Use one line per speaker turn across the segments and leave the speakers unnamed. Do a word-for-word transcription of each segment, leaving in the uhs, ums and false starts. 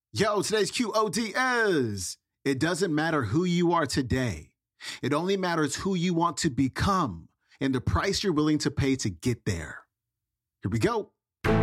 Yo, today's Q O D is, it doesn't matter who you are today. It only matters who you want to become and the price you're willing to pay to get there. Here we go.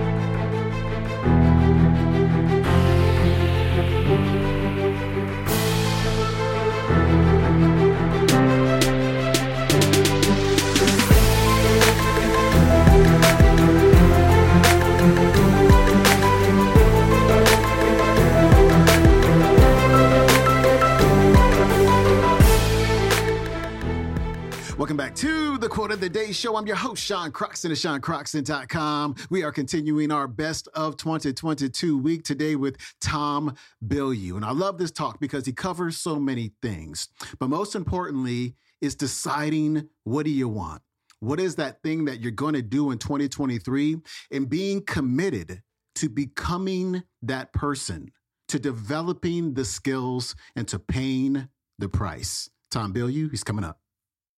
Welcome back to the Quote of the Day Show. I'm your host, Sean Croxton of Sean Croxton dot com. We are continuing our best of twenty twenty-two week today with Tom Bilyeu. And I love this talk because he covers so many things. But most importantly is deciding, what do you want? What is that thing that you're going to do in twenty twenty-three? And being committed to becoming that person, to developing the skills, and to paying the price. Tom Bilyeu, he's coming up.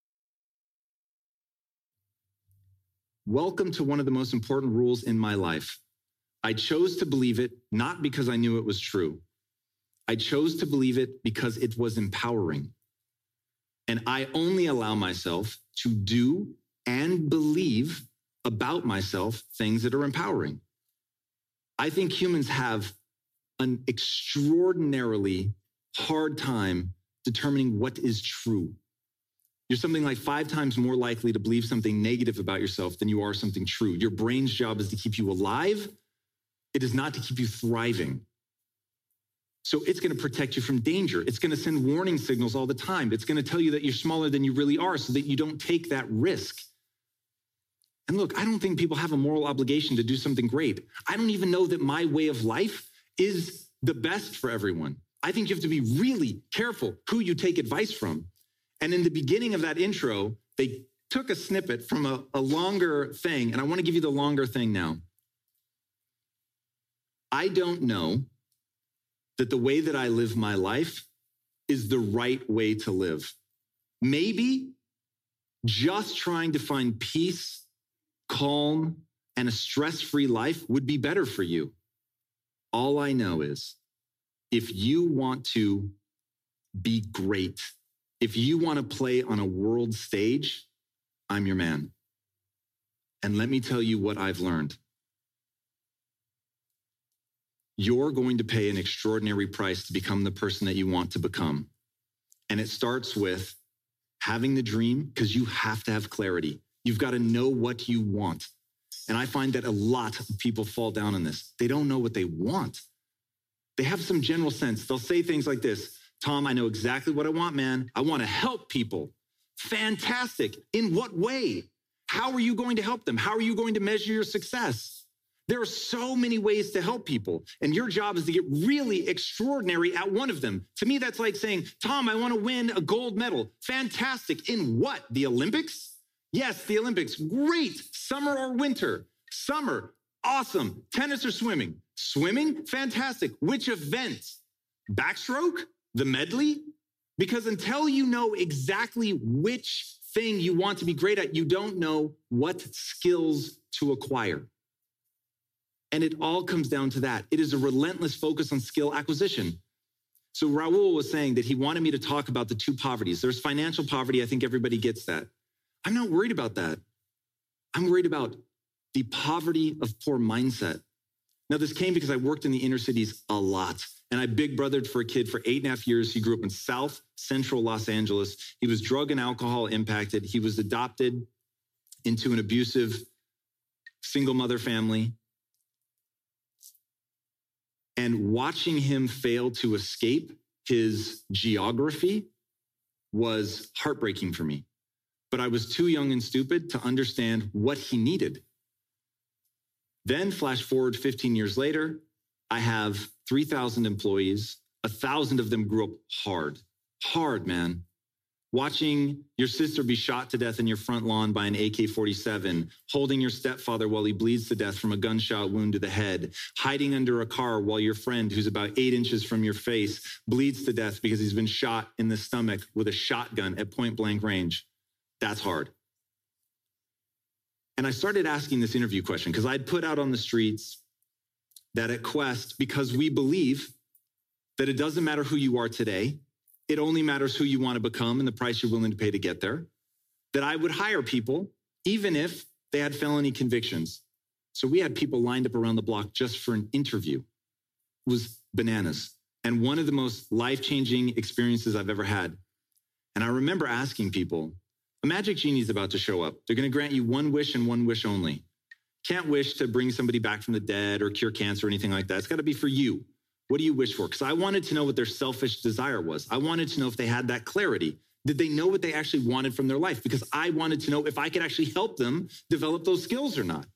Welcome to one of the most important rules in my life. I chose to believe it not because I knew it was true. I chose to believe it because it was empowering. And I only allow myself to do and believe about myself things that are empowering. I think humans have an extraordinarily hard time determining what is true. You're something like five times more likely to believe something negative about yourself than you are something true. Your brain's job is to keep you alive. It is not to keep you thriving. So it's going to protect you from danger. It's going to send warning signals all the time. It's going to tell you that you're smaller than you really are so that you don't take that risk. And look, I don't think people have a moral obligation to do something great. I don't even know that my way of life is the best for everyone. I think you have to be really careful who you take advice from. And in the beginning of that intro, they took a snippet from a, a longer thing, and I want to give you the longer thing now. I don't know that the way that I live my life is the right way to live. Maybe just trying to find peace, calm, and a stress-free life would be better for you. All I know is if you want to be great, if you want to play on a world stage, I'm your man. And let me tell you what I've learned. You're going to pay an extraordinary price to become the person that you want to become. And it starts with having the dream, because you have to have clarity. You've got to know what you want. And I find that a lot of people fall down on this. They don't know what they want. They have some general sense. They'll say things like this: Tom, I know exactly what I want, man. I want to help people. Fantastic. In what way? How are you going to help them? How are you going to measure your success? There are so many ways to help people, and your job is to get really extraordinary at one of them. To me, that's like saying, Tom, I want to win a gold medal. Fantastic. In what? The Olympics? Yes, the Olympics. Great. Summer or winter? Summer. Awesome. Tennis or swimming? Swimming? Fantastic. Which event? Backstroke? The medley? Because until you know exactly which thing you want to be great at, you don't know what skills to acquire. And it all comes down to that. It is a relentless focus on skill acquisition. So Raul was saying that he wanted me to talk about the two poverties. There's financial poverty. I think everybody gets that. I'm not worried about that. I'm worried about the poverty of poor mindset. Now, this came because I worked in the inner cities a lot. And I big brothered for a kid for eight and a half years. He grew up in South Central Los Angeles. He was drug and alcohol impacted. He was adopted into an abusive single mother family. And watching him fail to escape his geography was heartbreaking for me. But I was too young and stupid to understand what he needed. Then flash forward fifteen years later, I have three thousand employees. A thousand of them grew up hard, hard, man. Watching your sister be shot to death in your front lawn by an A K forty-seven, holding your stepfather while he bleeds to death from a gunshot wound to the head, hiding under a car while your friend, who's about eight inches from your face, bleeds to death because he's been shot in the stomach with a shotgun at point blank range. That's hard. And I started asking this interview question because I'd put out on the streets that at Quest, because we believe that it doesn't matter who you are today. It only matters who you want to become and the price you're willing to pay to get there. That I would hire people, even if they had felony convictions. So we had people lined up around the block just for an interview. It was bananas. And one of the most life-changing experiences I've ever had. And I remember asking people, a magic genie is about to show up. They're going to grant you one wish and one wish only. Can't wish to bring somebody back from the dead or cure cancer or anything like that. It's got to be for you. What do you wish for? Because I wanted to know what their selfish desire was. I wanted to know if they had that clarity. Did they know what they actually wanted from their life? Because I wanted to know if I could actually help them develop those skills or not.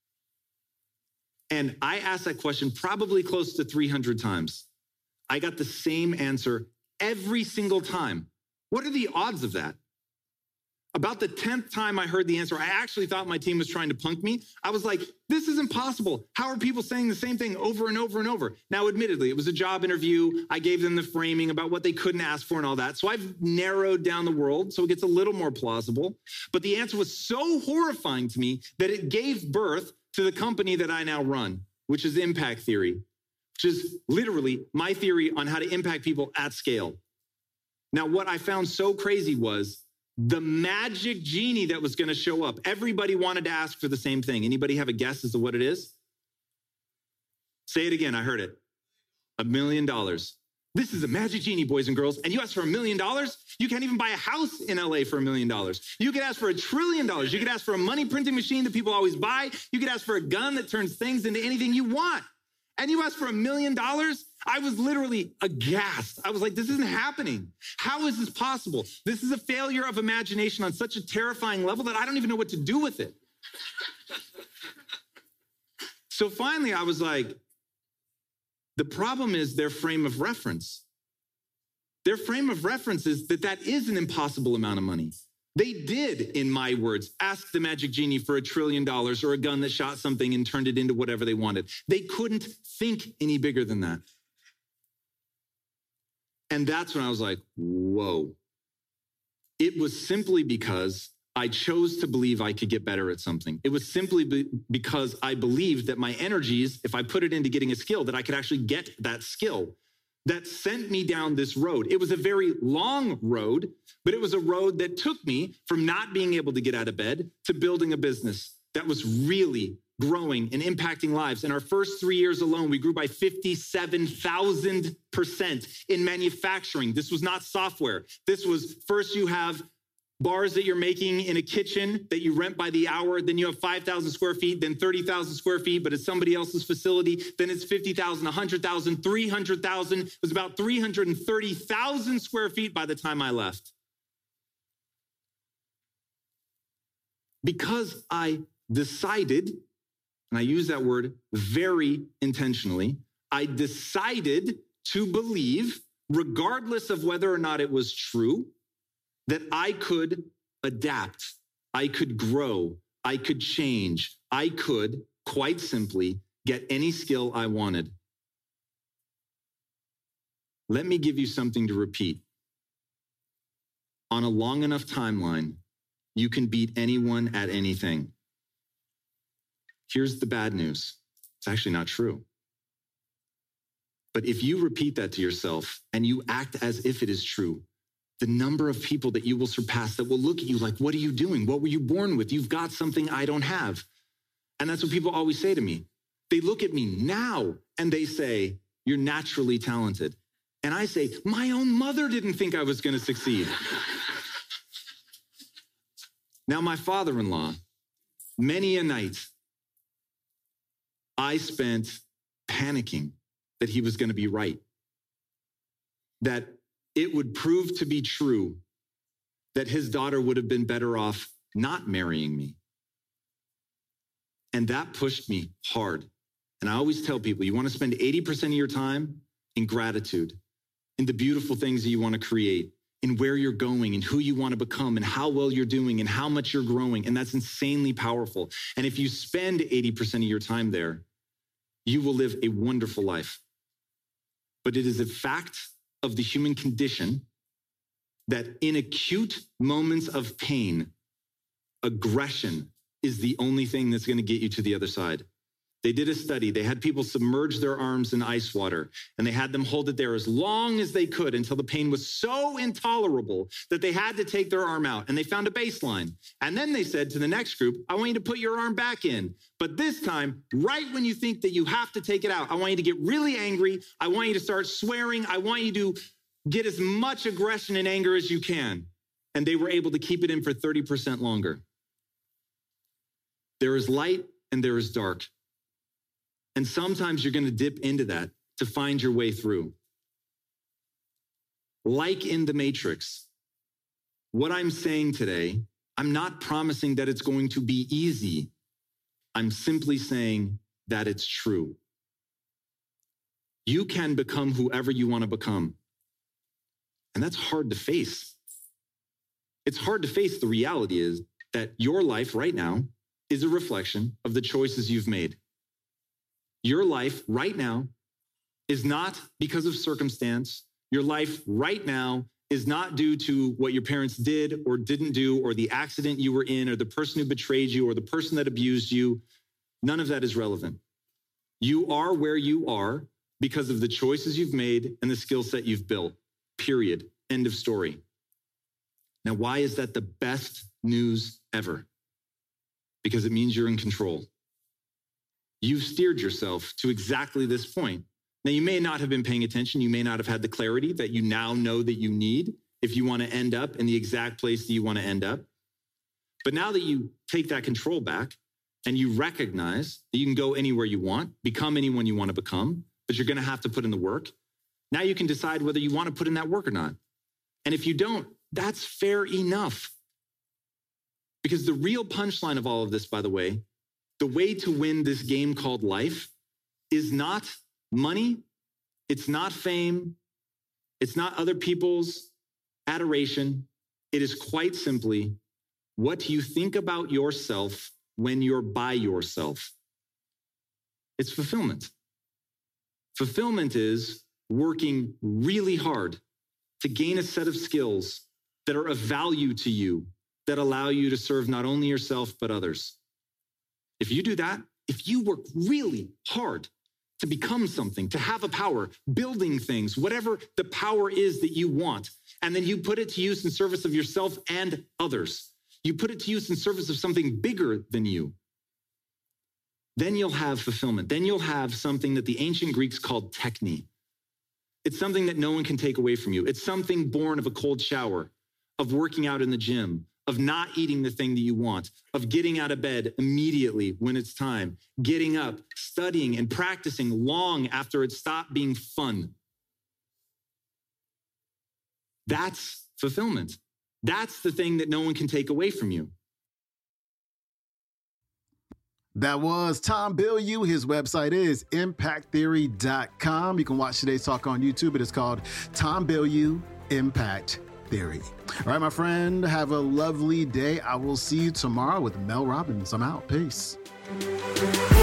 And I asked that question probably close to three hundred times. I got the same answer every single time. What are the odds of that? About the tenth time I heard the answer, I actually thought my team was trying to punk me. I was like, this is impossible. How are people saying the same thing over and over and over? Now, admittedly, it was a job interview. I gave them the framing about what they couldn't ask for and all that. So I've narrowed down the world so it gets a little more plausible. But the answer was so horrifying to me that it gave birth to the company that I now run, which is Impact Theory, which is literally my theory on how to impact people at scale. Now, what I found so crazy was the magic genie that was going to show up. Everybody wanted to ask for the same thing. Anybody have a guess as to what it is? Say it again. I heard it. A million dollars. This is a magic genie, boys and girls. And you ask for a million dollars? You can't even buy a house in L A for a million dollars. You could ask for a trillion dollars. You could ask for a money printing machine that people always buy. You could ask for a gun that turns things into anything you want. And you ask for a million dollars? I was literally aghast. I was like, this isn't happening. How is this possible? This is a failure of imagination on such a terrifying level that I don't even know what to do with it. So finally, I was like, the problem is their frame of reference. Their frame of reference is that that is an impossible amount of money. They did, in my words, ask the magic genie for a trillion dollars or a gun that shot something and turned it into whatever they wanted. They couldn't think any bigger than that. And that's when I was like, whoa. It was simply because I chose to believe I could get better at something. It was simply be- because I believed that my energies, if I put it into getting a skill, that I could actually get that skill. That sent me down this road. It was a very long road, but it was a road that took me from not being able to get out of bed to building a business that was really growing and impacting lives. In our first three years alone, we grew by fifty-seven thousand percent in manufacturing. This was not software. This was first you have bars that you're making in a kitchen that you rent by the hour. Then you have five thousand square feet, then thirty thousand square feet, but it's somebody else's facility. Then it's fifty thousand, one hundred thousand, three hundred thousand. It was about three hundred thirty thousand square feet by the time I left. Because I decided, and I use that word very intentionally, I decided to believe, regardless of whether or not it was true, that I could adapt, I could grow, I could change, I could, quite simply, get any skill I wanted. Let me give you something to repeat. On a long enough timeline, you can beat anyone at anything. Here's the bad news. It's actually not true. But if you repeat that to yourself and you act as if it is true, the number of people that you will surpass that will look at you like, what are you doing? What were you born with? You've got something I don't have. And that's what people always say to me. They look at me now and they say, you're naturally talented. And I say, my own mother didn't think I was going to succeed. Now, my father-in-law, many a night, I spent panicking that he was going to be right, that it would prove to be true that his daughter would have been better off not marrying me. And that pushed me hard. And I always tell people, you want to spend eighty percent of your time in gratitude, in the beautiful things that you want to create, in where you're going and who you want to become and how well you're doing and how much you're growing. And that's insanely powerful. And if you spend eighty percent of your time there, you will live a wonderful life. But it is a fact of the human condition that in acute moments of pain, aggression is the only thing that's going to get you to the other side. They did a study. They had people submerge their arms in ice water, and they had them hold it there as long as they could until the pain was so intolerable that they had to take their arm out, and they found a baseline. And then they said to the next group, I want you to put your arm back in. But this time, right when you think that you have to take it out, I want you to get really angry. I want you to start swearing. I want you to get as much aggression and anger as you can. And they were able to keep it in for thirty percent longer. There is light and there is dark. And sometimes you're going to dip into that to find your way through. Like in the Matrix, what I'm saying today, I'm not promising that it's going to be easy. I'm simply saying that it's true. You can become whoever you want to become. And that's hard to face. It's hard to face. The reality is that your life right now is a reflection of the choices you've made. Your life right now is not because of circumstance. Your life right now is not due to what your parents did or didn't do, or the accident you were in, or the person who betrayed you, or the person that abused you. None of that is relevant. You are where you are because of the choices you've made and the skill set you've built, period. End of story. Now, why is that the best news ever? Because it means you're in control. You've steered yourself to exactly this point. Now, you may not have been paying attention. You may not have had the clarity that you now know that you need if you want to end up in the exact place that you want to end up. But now that you take that control back and you recognize that you can go anywhere you want, become anyone you want to become, but you're going to have to put in the work. Now you can decide whether you want to put in that work or not. And if you don't, that's fair enough. Because the real punchline of all of this, by the way, the way to win this game called life is not money. It's not fame. It's not other people's adoration. It is quite simply what you think about yourself when you're by yourself. It's fulfillment. Fulfillment is working really hard to gain a set of skills that are of value to you, that allow you to serve not only yourself, but others. If you do that, if you work really hard to become something, to have a power, building things, whatever the power is that you want, and then you put it to use in service of yourself and others, you put it to use in service of something bigger than you, then you'll have fulfillment. Then you'll have something that the ancient Greeks called techne. It's something that no one can take away from you. It's something born of a cold shower, of working out in the gym, of not eating the thing that you want, of getting out of bed immediately when it's time, getting up, studying and practicing long after it stopped being fun. That's fulfillment. That's the thing that no one can take away from you.
That was Tom Bilyeu. His website is impact theory dot com. You can watch today's talk on YouTube. It is called Tom Bilyeu Impact Theory. All right, my friend, have a lovely day. I will see you tomorrow with Mel Robbins. I'm out. Peace.